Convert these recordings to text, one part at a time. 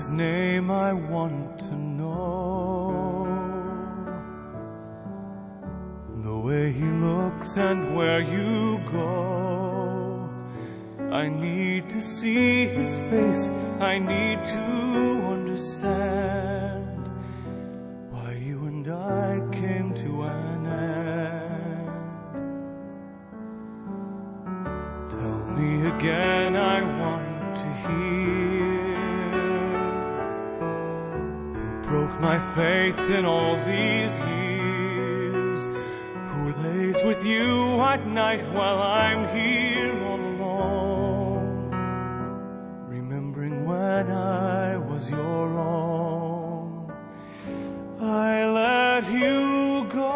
his name I want to know, the way he looks and where you go. I need to see his face, I need to understand why you and I came to an end. Tell me again, I want to hear. You broke my faith in all these years. Who lays with you at night while I'm here all alone, remembering when I was your own. I let you go,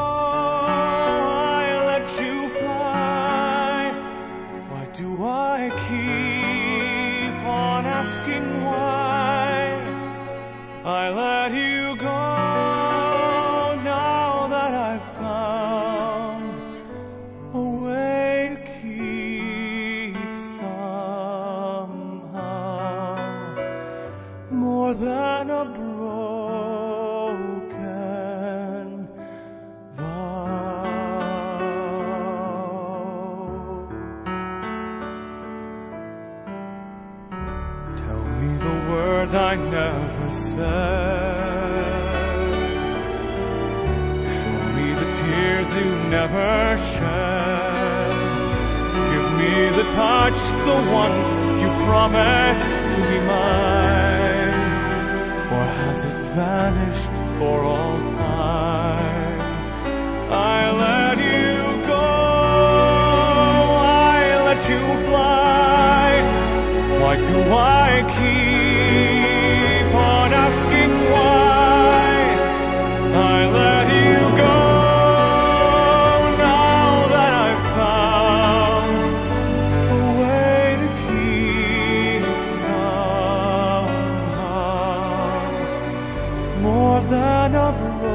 I let you fly. Why do I keep on asking why? I let you go now that I've found a way to keep somehow more than a broken vow. Tell me the words I never said. Show me the tears you never shed. Give me the touch, the one you promised to be mine. Or has it vanished for all time? I let you go, I let you fly. Why do I keep on asking why? I let you go now that I've found a way to keep somehow more than a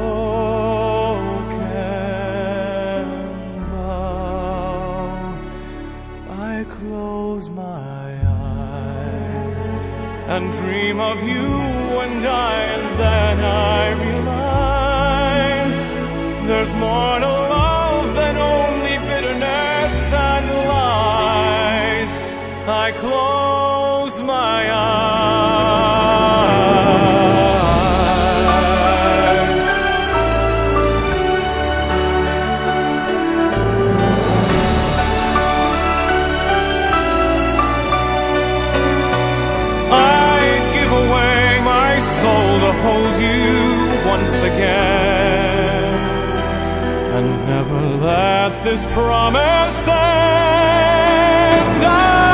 broken vow. I close my eyes and dream of you and then I realize there's more to love than only bitterness and lies. I close my eyes. I'd give away my soul to hold you once again and never let this promise end.